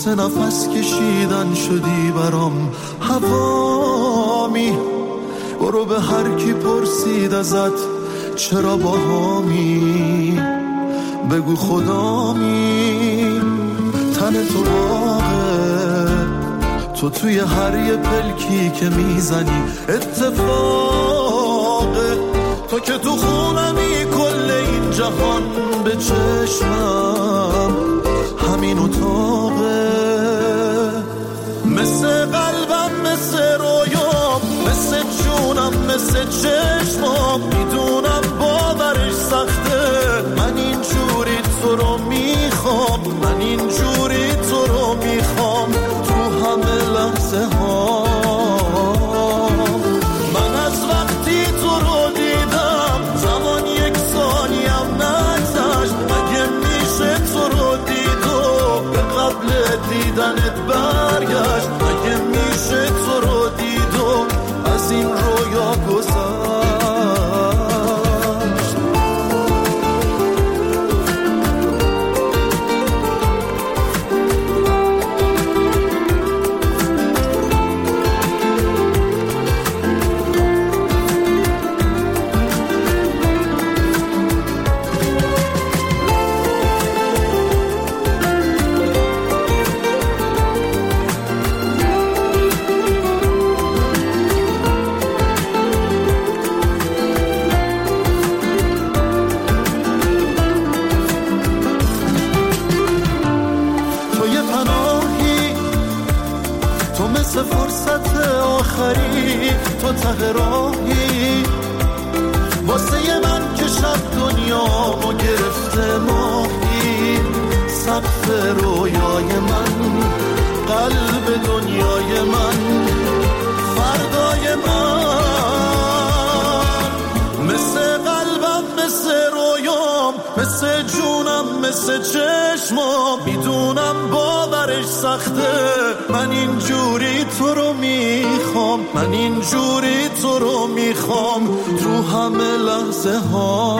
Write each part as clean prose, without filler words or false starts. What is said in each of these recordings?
واسه نفس کشیدن شدی برام هوامی. برو به هر کی پرسید ازت چرا باهامی، بگو خدامی. تن تو باغه، تو توی هر یه پلکی که میزنی اتفاقه. تو که تو خونمی کل این جهان به چشمم همین اتاقه. مثل قلبم، مثل رویام، مثل جونم، مثل چشمام. میدونم باورش سخته، من اینجوری تو رو میخوام، من اینجوری تو رو میخوام تو همه لحظه ها. من از وقتی تو رو دیدم زمان یک ثانیم نگذشت. مگه میشه تو رو دید و به قبل دیدنت برگشت؟ مگه میشه تو رو دید و از این رویا گذشت؟ فرصت آخری تو ته راهی واسه من که شب دنیامو گرفته ماهی. سقف رویای من، قلب دنیای من، فردای من. مثل قلبم، مثل رویام، مثل جونم، مثل چشمام. میدونم باورش سخته، من اینجوری تو رو میخوام، من اینجوری تو رو میخوام تو همه لحظه ها.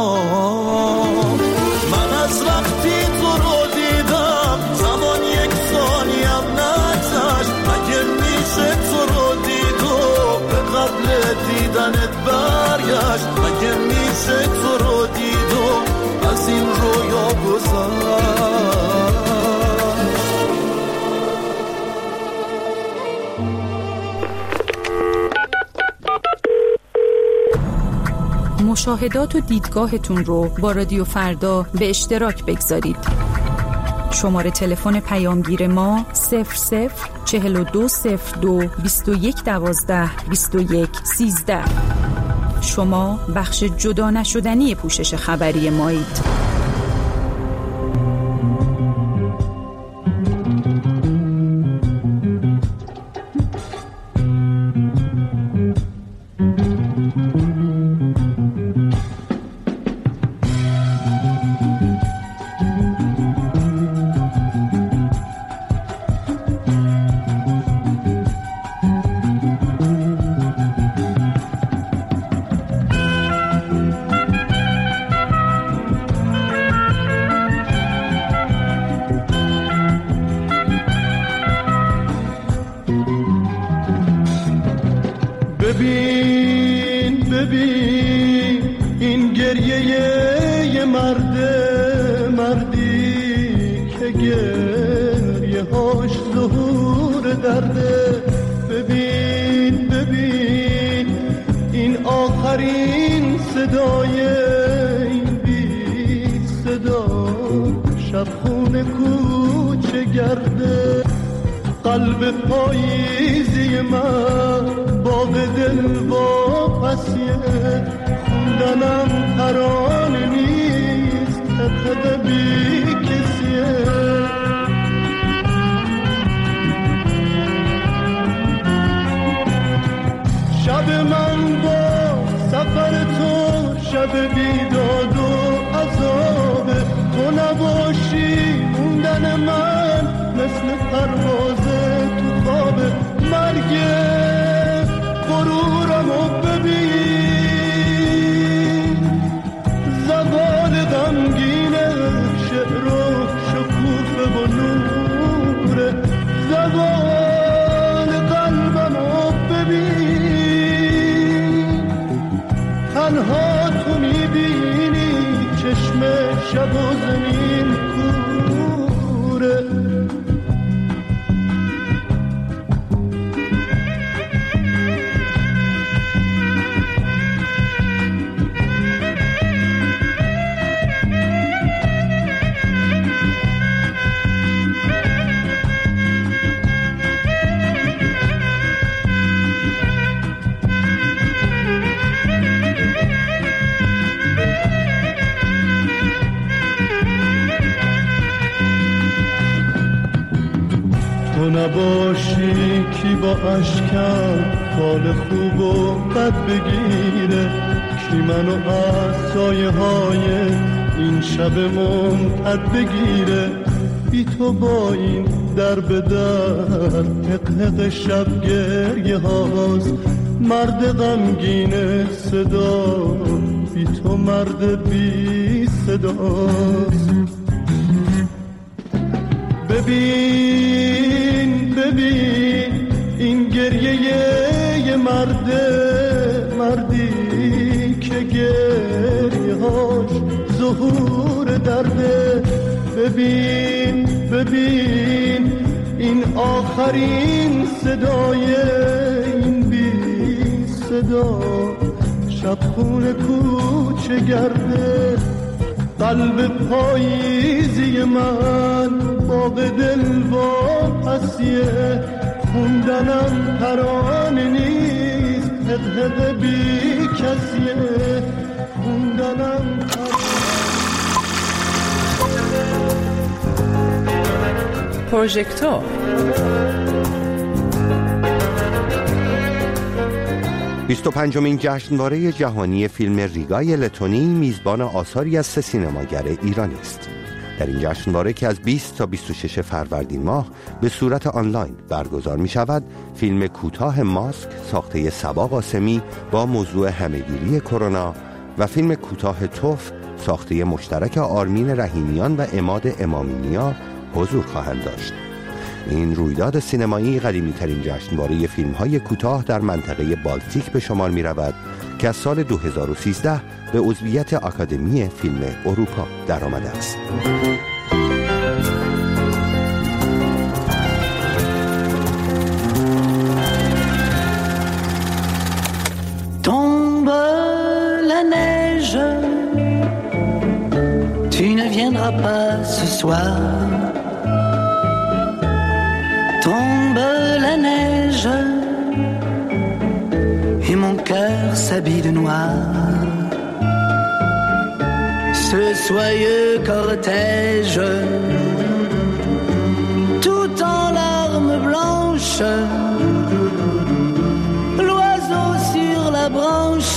من از وقتی تو رو دیدم زمان یک ثانیم نگذشت. مگه میشه تو رو دید و به قبل دیدنت برگشت؟ مگه میشه تو رو دید و از این رویا گذشت؟ مشاهدات و دیدگاهتون رو با رادیو فردا به اشتراک بگذارید. شماره تلفن پیامگیر ما 00420221122113. شما بخش جدا نشدنی پوشش خبری مایید. ببین ببین این گریه یه مردی که گریه هاش ظهور درده. ببین ببین این آخرین صدای این بی صدا شبخونه کوچه گرده. قلب پاییزی من باغ دل واپسیه، خوندنم ترانه نیست تقد بی کسیه. شب من با سفر تو شب بیداد و عذابه. تو نباشی موندن من مثل پرواز تو خواب. مرگ غرورمو ببین، زوال غمگین شعر و شکوفه و نوره. نباشی کی با اشکم حال خوب و بد بگیره، کی منو از سایه های این شب ممتد بگیره. بی تو با این در به در حق شب گریه هاست، مرد غمگین صدا بی تو مرد بی صداست. ببین ببین این گریه یه مردی که گریه هاش ظهور درده. ببین ببین این آخرین صدای این بی صدا شب خونه کوچه گرده. قلب پاییزی من باغ دل واپسیه، خوندنم ترانه نیست حق بی کسیه، خوندنم پروژکتور 25مین جشنواره جهانی فیلم ریگای لتونی میزبان آثاری از 3 سینماگر ایرانی است. در این جشنواره که از 20 تا 26 فروردین ماه به صورت آنلاین برگزار می شود، فیلم کوتاه ماسک ساخته صبا قاسمی با موضوع همه‌گیری کرونا و فیلم کوتاه توف ساخته مشترک آرمین رحیمیان و عماد امامی‌نیا حضور خواهند داشت. این رویداد سینمایی قدیمی‌ترین جشنواره فیلم‌های کوتاه در منطقه بالتیک به شمار می‌رود که از سال 2013 به عضویت آکادمی فیلم اروپا درآمده است. Tombe la neige, tu ne viendras pas ce soir. Tombe la neige et mon cœur s'habille de noir. Ce soyeux cortège, tout en larmes blanches, l'oiseau sur la branche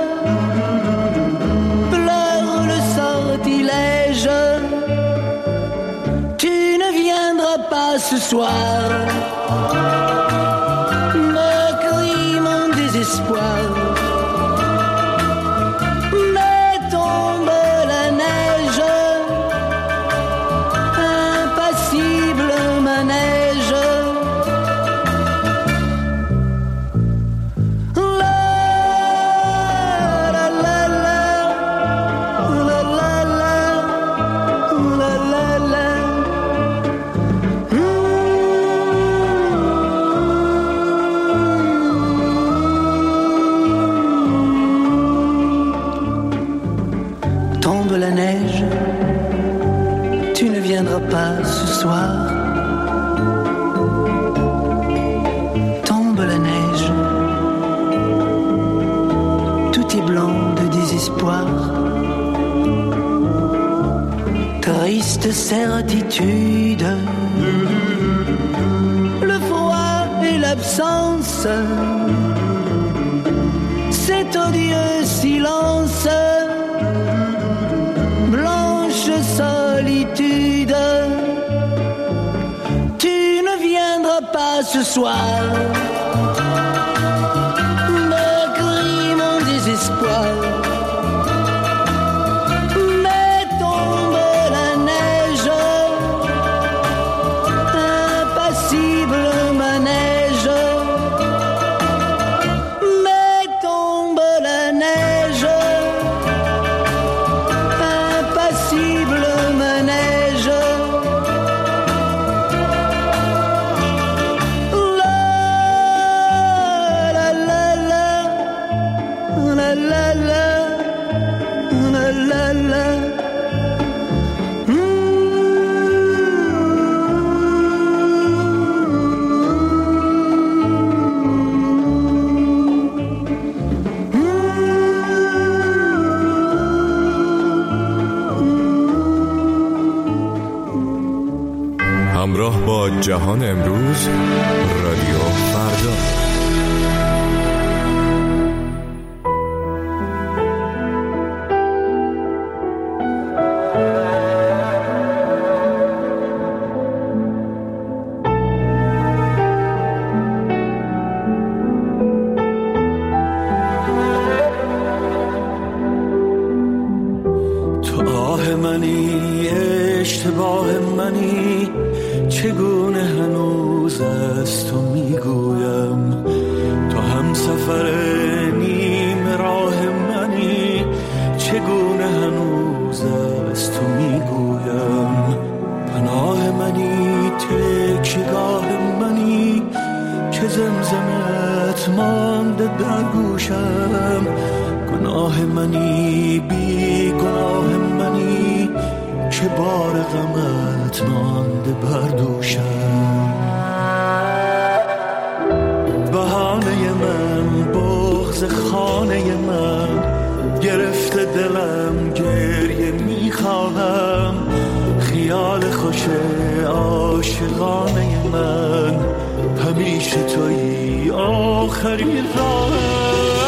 pleure le sortilège. Tu ne viendras pas ce soir, me crie mon désespoir. Mais tombe la neige, impassible manège. La la la la, la la la, la la la. Tombe la neige, tu ne viendras pas ce soir. Tombe la neige, tout est blanc de désespoir. Triste certitude, le froid et l'absence, cet odieux silence. Blanche solitude, tu ne viendras pas ce soir, me crie mon désespoir. Mais tombe la neige, impassible manège. Mais tombe la neige, impassible manège. La جهان امروز، رادیو فردا. تو آه منی، اشتباه منی، چگونه هنوز از تو میگویم. تو هم سفر نیم راه منی، چگونه هنوز از تو میگویم. پناه منی، تکیه‌گاه منی، که زمزمت مانده در گوشم. گناه منی، بی گناه منی، که بار غمت مانده بر دوشم. بهانه من، بغض خانه من، گرفته دلم گریه میخواهم. خیال خوش عاشقانه من، همیشه تویی آخرین راهم.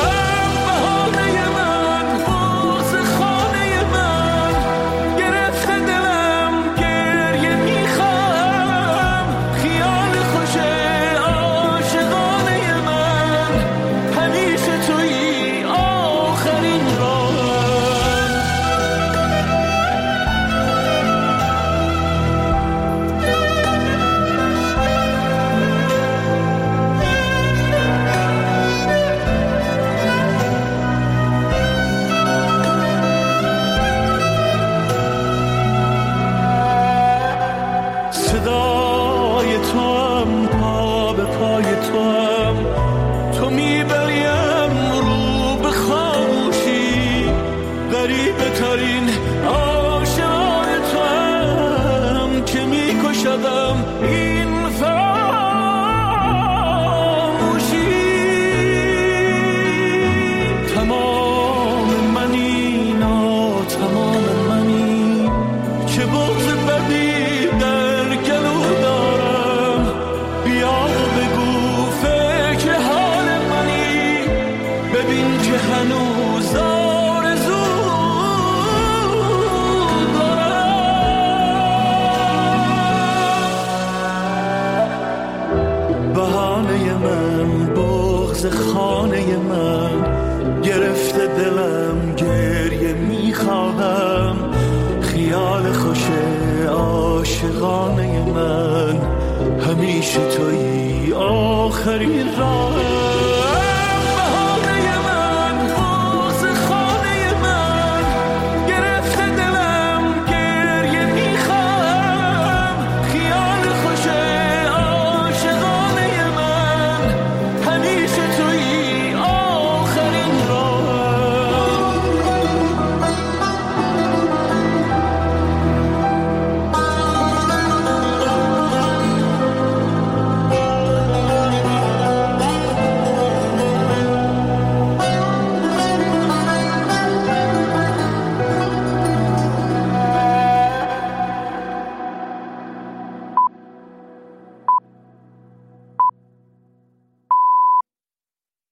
خانه من، گرفته دلم گریه میخواهم. خیال خوش عاشقانه من، همیشه تویی آخرین راه.